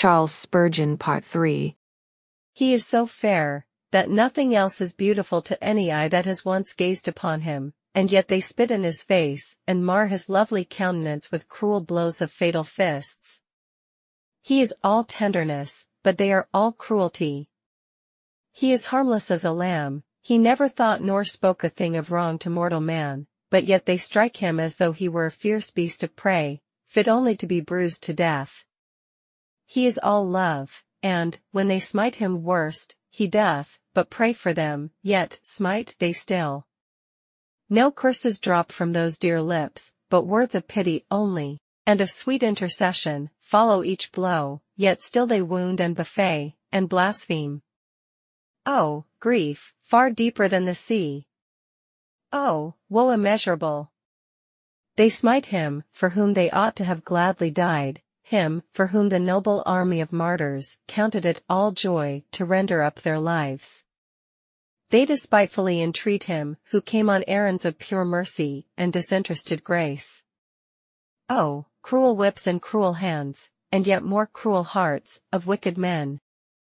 Charles Spurgeon, Part 3. He is so fair, that nothing else is beautiful to any eye that has once gazed upon him, and yet they spit in his face, and mar his lovely countenance with cruel blows of fatal fists. He is all tenderness, but they are all cruelty. He is harmless as a lamb, he never thought nor spoke a thing of wrong to mortal man, but yet they strike him as though he were a fierce beast of prey, fit only to be bruised to death. He is all love, and, when they smite him worst, he doth but pray for them, yet smite they still. No curses drop from those dear lips, but words of pity only, and of sweet intercession, follow each blow, yet still they wound and buffet, and blaspheme. Oh, grief, far deeper than the sea! Oh, woe immeasurable! They smite him, for whom they ought to have gladly died, him, for whom the noble army of martyrs counted it all joy to render up their lives. They despitefully entreat him, who came on errands of pure mercy and disinterested grace. Oh, cruel whips and cruel hands, and yet more cruel hearts, of wicked men!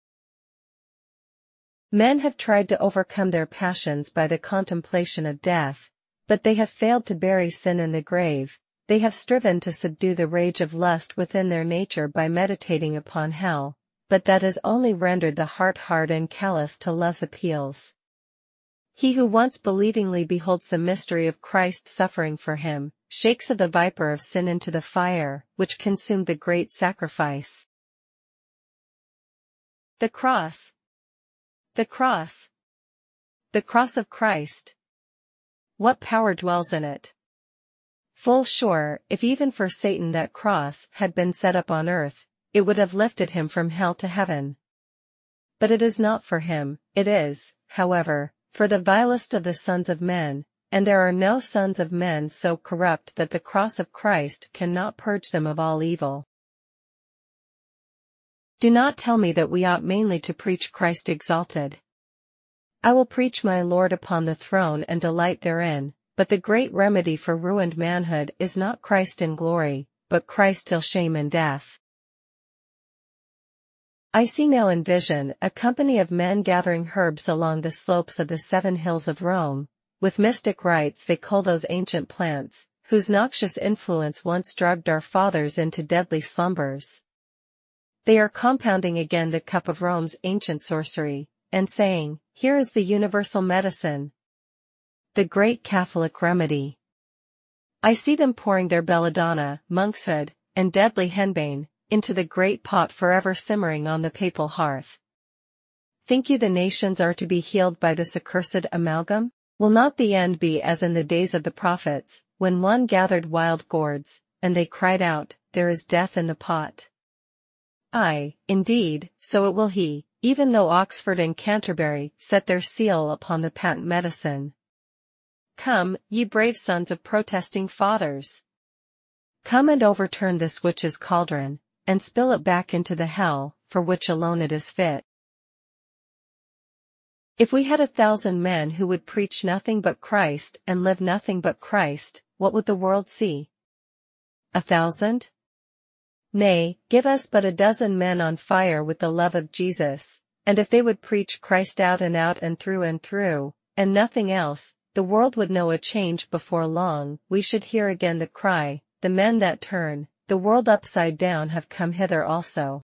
Men have tried to overcome their passions by the contemplation of death, but they have failed to bury sin in the grave. They have striven to subdue the rage of lust within their nature by meditating upon hell, but that has only rendered the heart hard and callous to love's appeals. He who once believingly beholds the mystery of Christ's suffering for him, shakes of the viper of sin into the fire, which consumed the great sacrifice. The cross! The cross! The cross of Christ! What power dwells in it? Full sure, if even for Satan that cross had been set up on earth, it would have lifted him from hell to heaven. But it is not for him, it is, however, for the vilest of the sons of men, and there are no sons of men so corrupt that the cross of Christ cannot purge them of all evil. Do not tell me that we ought mainly to preach Christ exalted. I will preach my Lord upon the throne and delight therein. But the great remedy for ruined manhood is not Christ in glory, but Christ till shame and death. I see now in vision a company of men gathering herbs along the slopes of the 7 hills of Rome. With mystic rites they cull those ancient plants, whose noxious influence once drugged our fathers into deadly slumbers. They are compounding again the cup of Rome's ancient sorcery, and saying, "Here is the universal medicine, the great Catholic remedy." I see them pouring their belladonna, monkshood, and deadly henbane, into the great pot forever simmering on the papal hearth. Think you the nations are to be healed by this accursed amalgam? Will not the end be as in the days of the prophets, when one gathered wild gourds, and they cried out, "There is death in the pot"? Aye, indeed, so it will he, even though Oxford and Canterbury set their seal upon the patent medicine. Come, ye brave sons of protesting fathers! Come and overturn this witch's cauldron, and spill it back into the hell, for which alone it is fit. If we had 1,000 men who would preach nothing but Christ and live nothing but Christ, what would the world see? 1,000? Nay, give us but 12 men on fire with the love of Jesus, and if they would preach Christ out and through, and nothing else, the world would know a change before long. We should hear again the cry, "The men that turn the world upside down have come hither also."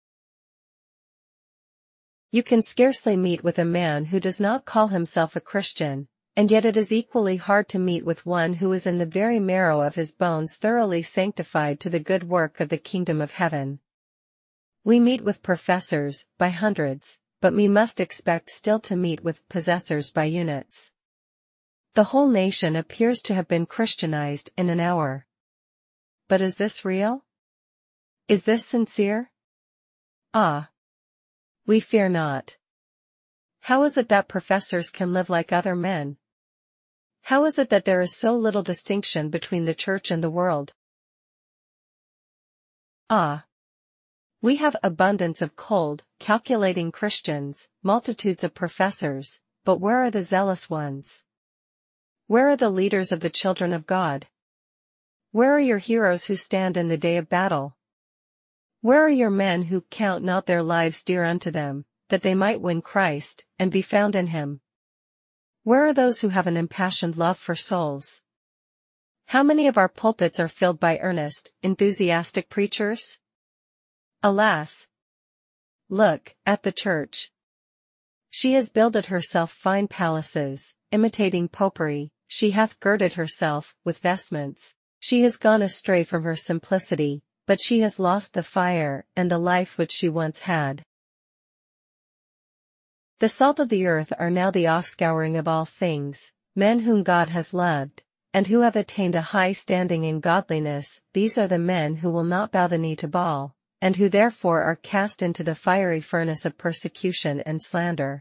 You can scarcely meet with a man who does not call himself a Christian, and yet it is equally hard to meet with one who is in the very marrow of his bones thoroughly sanctified to the good work of the kingdom of heaven. We meet with professors by hundreds, but we must expect still to meet with possessors by units. The whole nation appears to have been Christianized in an hour. But is this real? Is this sincere? Ah! We fear not. How is it that professors can live like other men? How is it that there is so little distinction between the church and the world? Ah! We have abundance of cold, calculating Christians, multitudes of professors, but where are the zealous ones? Where are the leaders of the children of God? Where are your heroes who stand in the day of battle? Where are your men who count not their lives dear unto them, that they might win Christ, and be found in him? Where are those who have an impassioned love for souls? How many of our pulpits are filled by earnest, enthusiastic preachers? Alas! Look at the church. She has builded herself fine palaces, imitating popery, she hath girded herself with vestments, she has gone astray from her simplicity, but she has lost the fire and the life which she once had. The salt of the earth are now the offscouring of all things, men whom God has loved, and who have attained a high standing in godliness. These are the men who will not bow the knee to Baal, and who therefore are cast into the fiery furnace of persecution and slander.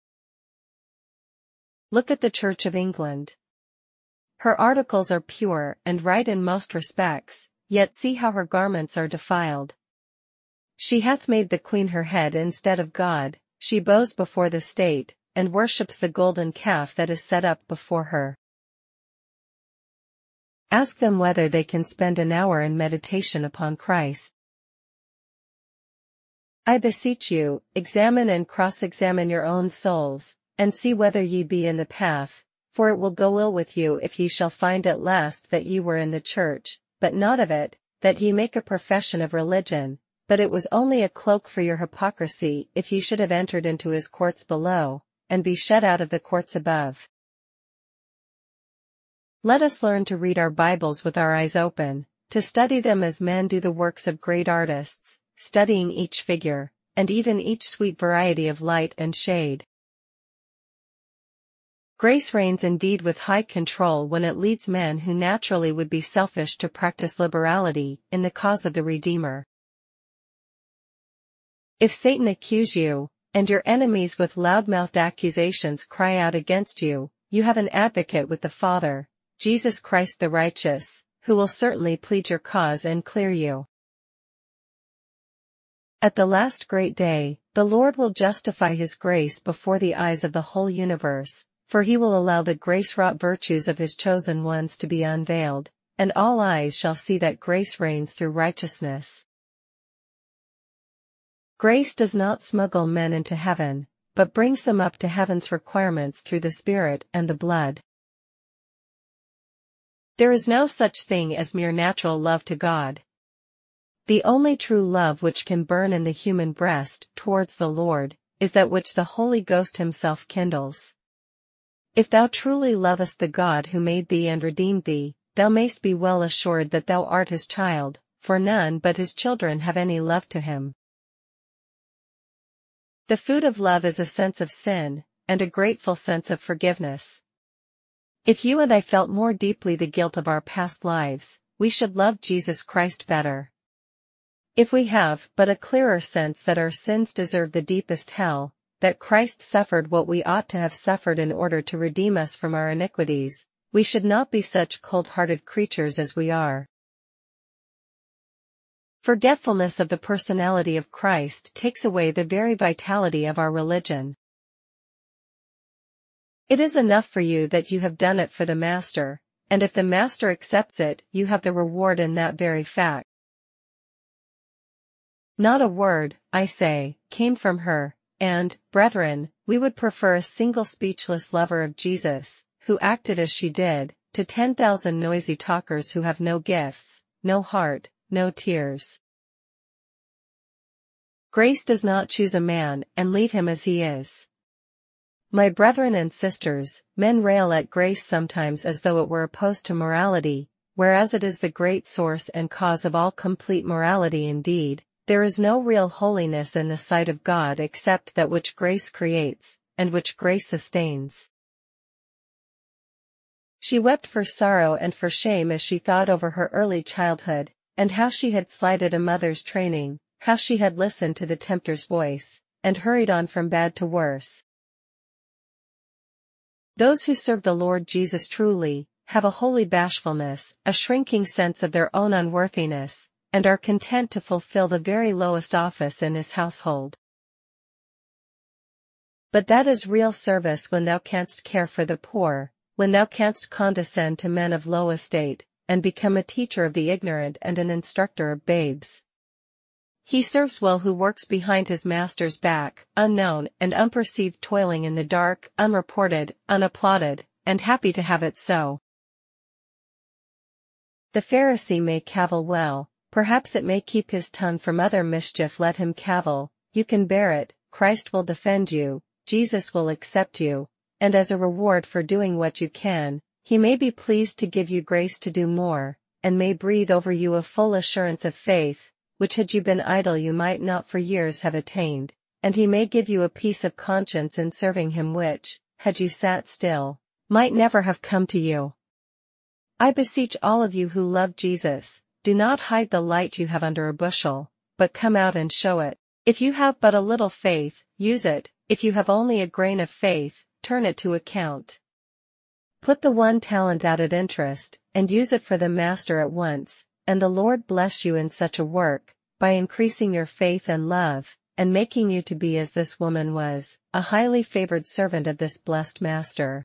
Look at the Church of England. Her articles are pure and right in most respects, yet see how her garments are defiled. She hath made the Queen her head instead of God, she bows before the state, and worships the golden calf that is set up before her. Ask them whether they can spend an hour in meditation upon Christ. I beseech you, examine and cross-examine your own souls, and see whether ye be in the path, for it will go ill with you if ye shall find at last that ye were in the church, but not of it, that ye make a profession of religion, but it was only a cloak for your hypocrisy if ye should have entered into his courts below, and be shut out of the courts above. Let us learn to read our Bibles with our eyes open, to study them as men do the works of great artists, studying each figure, and even each sweet variety of light and shade. Grace reigns indeed with high control when it leads men who naturally would be selfish to practice liberality in the cause of the Redeemer. If Satan accuse you, and your enemies with loud-mouthed accusations cry out against you, you have an advocate with the Father, Jesus Christ the righteous, who will certainly plead your cause and clear you. At the last great day, the Lord will justify his grace before the eyes of the whole universe, for he will allow the grace-wrought virtues of his chosen ones to be unveiled, and all eyes shall see that grace reigns through righteousness. Grace does not smuggle men into heaven, but brings them up to heaven's requirements through the Spirit and the blood. There is no such thing as mere natural love to God. The only true love which can burn in the human breast towards the Lord, is that which the Holy Ghost himself kindles. If thou truly lovest the God who made thee and redeemed thee, thou mayst be well assured that thou art his child, for none but his children have any love to him. The food of love is a sense of sin, and a grateful sense of forgiveness. If you and I felt more deeply the guilt of our past lives, we should love Jesus Christ better. If we have but a clearer sense that our sins deserve the deepest hell, that Christ suffered what we ought to have suffered in order to redeem us from our iniquities, we should not be such cold-hearted creatures as we are. Forgetfulness of the personality of Christ takes away the very vitality of our religion. It is enough for you that you have done it for the Master, and if the Master accepts it, you have the reward in that very fact. Not a word, I say, came from her, and, brethren, we would prefer a single speechless lover of Jesus, who acted as she did, to 10,000 noisy talkers who have no gifts, no heart, no tears. Grace does not choose a man and leave him as he is. My brethren and sisters, men rail at grace sometimes as though it were opposed to morality, whereas it is the great source and cause of all complete morality indeed. There is no real holiness in the sight of God except that which grace creates, and which grace sustains. She wept for sorrow and for shame as she thought over her early childhood, and how she had slighted a mother's training, how she had listened to the tempter's voice, and hurried on from bad to worse. Those who serve the Lord Jesus truly, have a holy bashfulness, a shrinking sense of their own unworthiness, and are content to fulfill the very lowest office in his household. But that is real service when thou canst care for the poor, when thou canst condescend to men of low estate, and become a teacher of the ignorant and an instructor of babes. He serves well who works behind his master's back, unknown and unperceived, toiling in the dark, unreported, unapplauded, and happy to have it so. The Pharisee may cavil well, perhaps it may keep his tongue from other mischief. Let him cavil, you can bear it, Christ will defend you, Jesus will accept you, and as a reward for doing what you can, he may be pleased to give you grace to do more, and may breathe over you a full assurance of faith, which had you been idle you might not for years have attained, and he may give you a peace of conscience in serving him which, had you sat still, might never have come to you. I beseech all of you who love Jesus, do not hide the light you have under a bushel, but come out and show it. If you have but a little faith, use it. If you have only a grain of faith, turn it to account. Put the 1 talent out at interest, and use it for the master at once, and the Lord bless you in such a work, by increasing your faith and love, and making you to be as this woman was, a highly favored servant of this blessed master.